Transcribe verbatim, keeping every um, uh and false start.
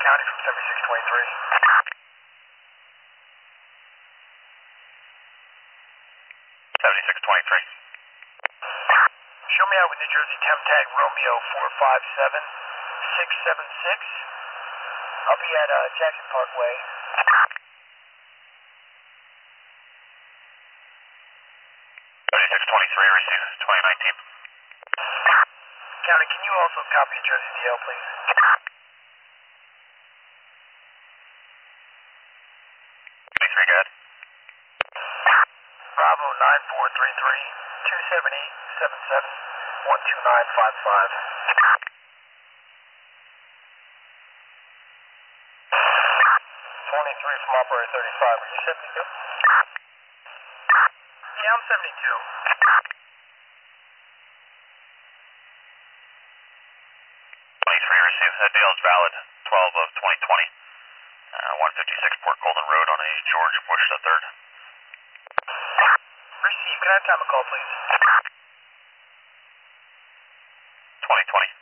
County from seventy-six twenty-three. seventy-six twenty-three. Show me out with New Jersey Temp Tag Romeo four five seven six seven six. I'll be at uh, Jackson Parkway. seventy-six twenty-three, receive twenty nineteen. County, can you also copy a Jersey D L, please? twenty-three, go ahead. Bravo nine four three three two seven eight seven seven one two nine five five. twenty-three from operator thirty-five. Are you seventy-two? Yeah, I'm seventy-two. twenty-three, receive. That deal is valid. twelve of twenty twenty. Uh, one fifty-six Port Colden Road on a George Bush the third. Receive. Can I have time to call, please? twenty twenty.